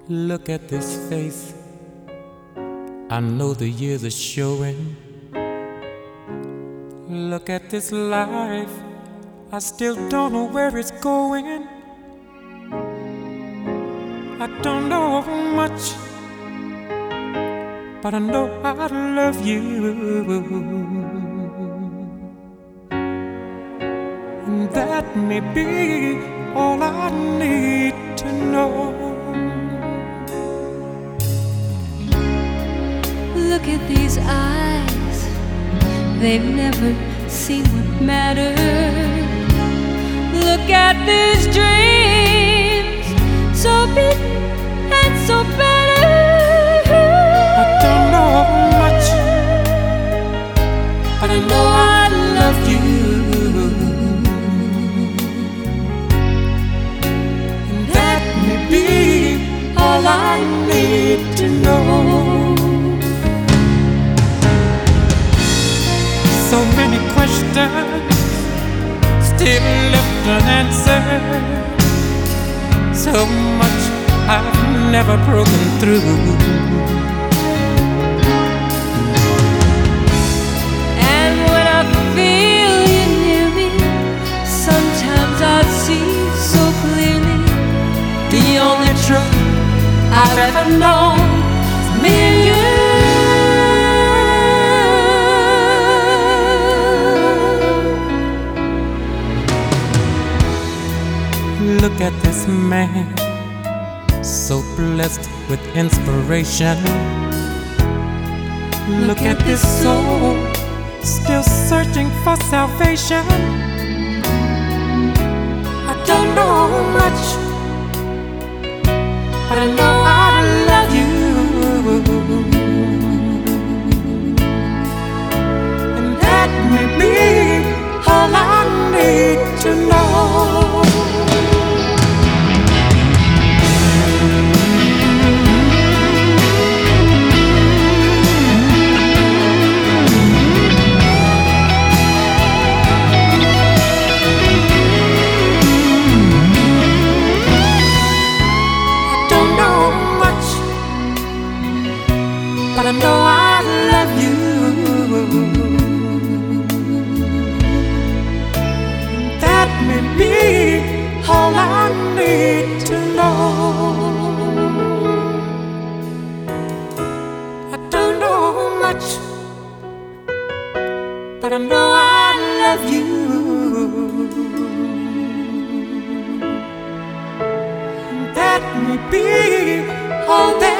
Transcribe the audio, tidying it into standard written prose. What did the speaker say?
Look at this face, I know the years are showing. Look at this life, I still don't know where it's going. I don't know much, but I know I love you. And that may be all I need to know. Look at these eyes, they've never seen what matters. Look at these dreams, so big and so better. I don't know much, but I know I love you. And that may be all I need to know. So many questions still left unanswered. So much I've never broken through. And when I feel you near me, sometimes I see so clearly the only truth I've ever known is me and you. Look at this man, so blessed with inspiration. Look at this soul, still searching for salvation. I don't know much, but I know I love you. And that may be all I need to know. But I know I love you. That may be all I need to know. I don't know much, but I know I love you. That may be all that